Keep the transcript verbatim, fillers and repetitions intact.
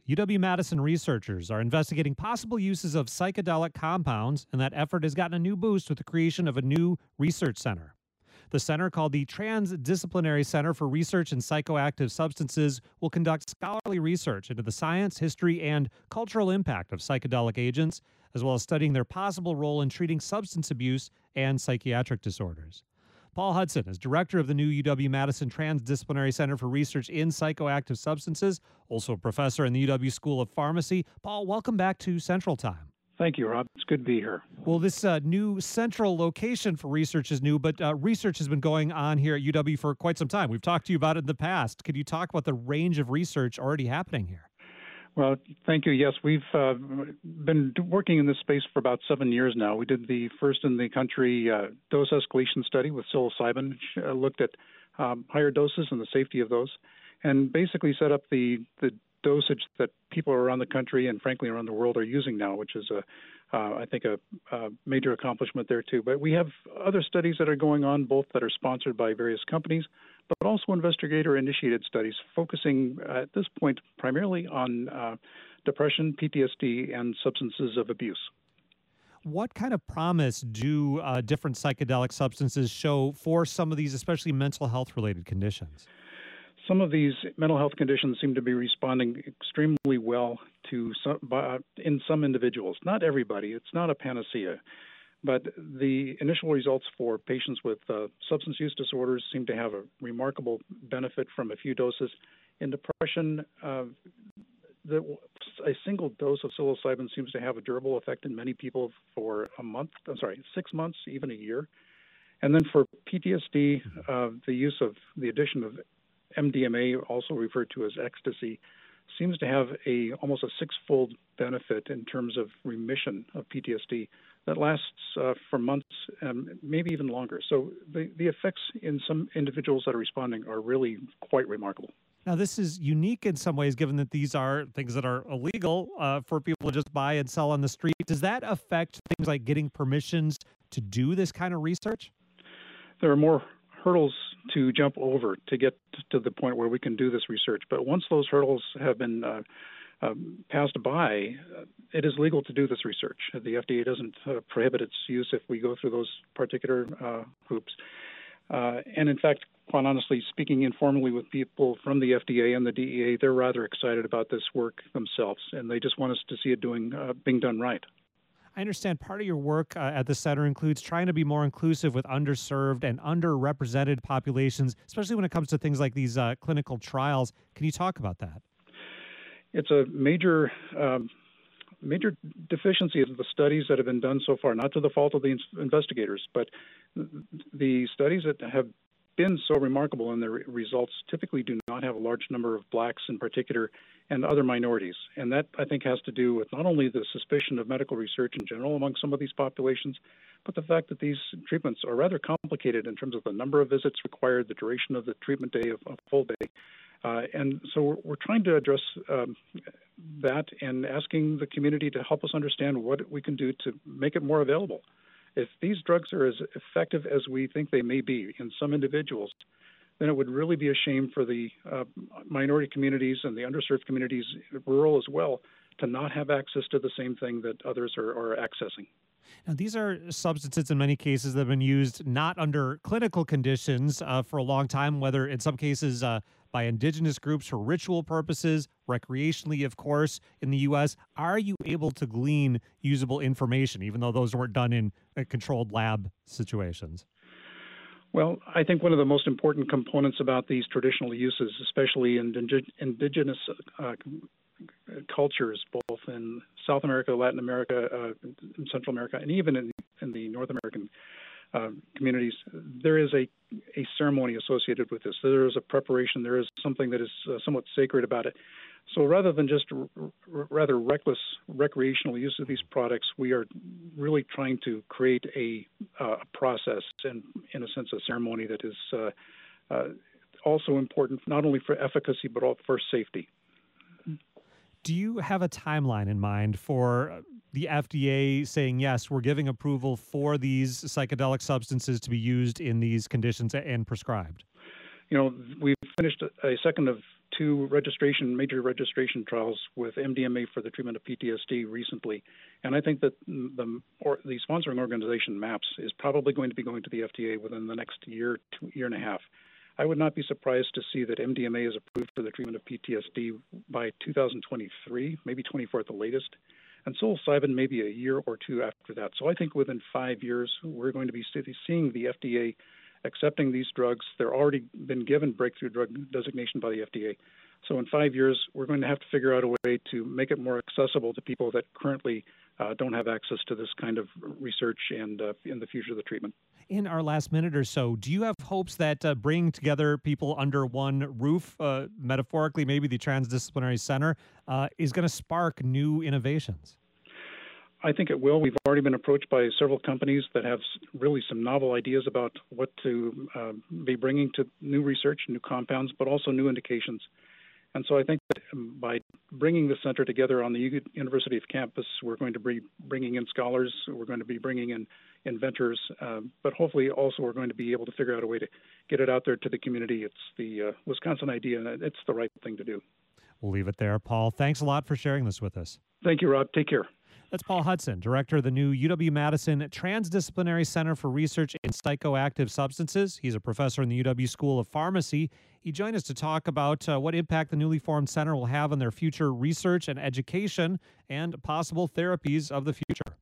U W-Madison researchers are investigating possible uses of psychedelic compounds, and that effort has gotten a new boost with the creation of a new research center. The center, called the Transdisciplinary Center for Research in Psychoactive Substances, will conduct scholarly research into the science, history, and cultural impact of psychedelic agents, as well as studying their possible role in treating substance abuse and psychiatric disorders. Paul Hudson is director of the new U W-Madison Transdisciplinary Center for Research in Psychoactive Substances, also a professor in the U W School of Pharmacy. Paul, welcome back to Central Time. Thank you, Rob. It's good to be here. Well, this uh, new central location for research is new, but uh, research has been going on here at U W for quite some time. We've talked to you about it in the past. Could you talk about the range of research already happening here? Well, thank you. Yes, we've uh, been working in this space for about seven years now. We did the first in the country uh, dose escalation study with psilocybin, which uh, looked at um, higher doses and the safety of those, and basically set up the, the dosage that people around the country and, frankly, around the world are using now, which is, a, uh, I think, a, a major accomplishment there, too. But we have other studies that are going on, both that are sponsored by various companies, but also investigator-initiated studies focusing uh, at this point primarily on uh, depression, P T S D, and substances of abuse. What kind of promise do uh, different psychedelic substances show for some of these, especially mental health-related conditions? Some of these mental health conditions seem to be responding extremely well to some, uh, in some individuals. Not everybody. It's not a panacea. But the initial results for patients with uh, substance use disorders seem to have a remarkable benefit from a few doses. In depression, uh, the, a single dose of psilocybin seems to have a durable effect in many people for a month, I'm sorry, six months, even a year. And then for P T S D, uh, the use of the addition of M D M A, also referred to as ecstasy, seems to have a almost a six-fold benefit in terms of remission of P T S D that lasts uh, for months, and maybe even longer. So the, the effects in some individuals that are responding are really quite remarkable. Now, this is unique in some ways, given that these are things that are illegal uh, for people to just buy and sell on the street. Does that affect things like getting permissions to do this kind of research? There are more hurdles to jump over to get to the point where we can do this research. But once those hurdles have been uh, um, passed by, uh, it is legal to do this research. The F D A doesn't uh, prohibit its use if we go through those particular uh, hoops. Uh, and in fact, quite honestly, speaking informally with people from the F D A and the D E A, they're rather excited about this work themselves, and they just want us to see it doing uh, being done right. I understand part of your work uh, at the center includes trying to be more inclusive with underserved and underrepresented populations, especially when it comes to things like these uh, clinical trials. Can you talk about that? It's a major um, major deficiency of the studies that have been done so far, not to the fault of the investigators, but the studies that have been so remarkable in their results typically do not have a large number of blacks in particular and other minorities. And that, I think, has to do with not only the suspicion of medical research in general among some of these populations, but the fact that these treatments are rather complicated in terms of the number of visits required, the duration of the treatment day, of a full day. Uh, and so we're, we're trying to address um, that and asking the community to help us understand what we can do to make it more available. If these drugs are as effective as we think they may be in some individuals, then it would really be a shame for the uh, minority communities and the underserved communities, rural as well, to not have access to the same thing that others are, are accessing. Now, these are substances in many cases that have been used not under clinical conditions uh, for a long time, whether in some cases uh, by indigenous groups for ritual purposes, recreationally, of course, in the U S. Are you able to glean usable information, even though those weren't done in uh, controlled lab situations? Well, I think one of the most important components about these traditional uses, especially in indigenous uh, cultures, both in South America, Latin America, uh, in Central America, and even in, in the North American uh, communities, there is a, a ceremony associated with this. There is a preparation. There is something that is uh, somewhat sacred about it. So rather than just r- r- rather reckless recreational use of these products, we are really trying to create a, uh, a process and, in a sense, a ceremony that is uh, uh, also important not only for efficacy but also for safety. Do you have a timeline in mind for the F D A saying, yes, we're giving approval for these psychedelic substances to be used in these conditions and prescribed? You know, we've finished a second of two registration, major registration trials with M D M A for the treatment of P T S D recently, and I think that the or the sponsoring organization MAPS is probably going to be going to the F D A within the next year, two, year and a half. I would not be surprised to see that M D M A is approved for the treatment of P T S D by two thousand twenty-three, maybe twenty-four at the latest, and psilocybin maybe a year or two after that. So I think within five years, we're going to be seeing the F D A accepting these drugs. They're already been given breakthrough drug designation by the F D A. So in five years, we're going to have to figure out a way to make it more accessible to people that currently uh, don't have access to this kind of research and uh, in the future of the treatment. In our last minute or so, do you have hopes that uh, bringing together people under one roof, uh, metaphorically, maybe the Transdisciplinary Center, uh, is going to spark new innovations? I think it will. We've already been approached by several companies that have really some novel ideas about what to uh, be bringing to new research, new compounds, but also new indications. And so I think that by bringing the center together on the U- University of campus, we're going to be bringing in scholars, we're going to be bringing in inventors, uh, but hopefully also we're going to be able to figure out a way to get it out there to the community. It's the uh, Wisconsin idea, and it's the right thing to do. We'll leave it there. Paul, thanks a lot for sharing this with us. Thank you, Rob. Take care. That's Paul Hudson, director of the new U W-Madison Transdisciplinary Center for Research in Psychoactive Substances. He's a professor in the U W School of Pharmacy. He joined us to talk about uh, what impact the newly formed center will have on their future research and education and possible therapies of the future.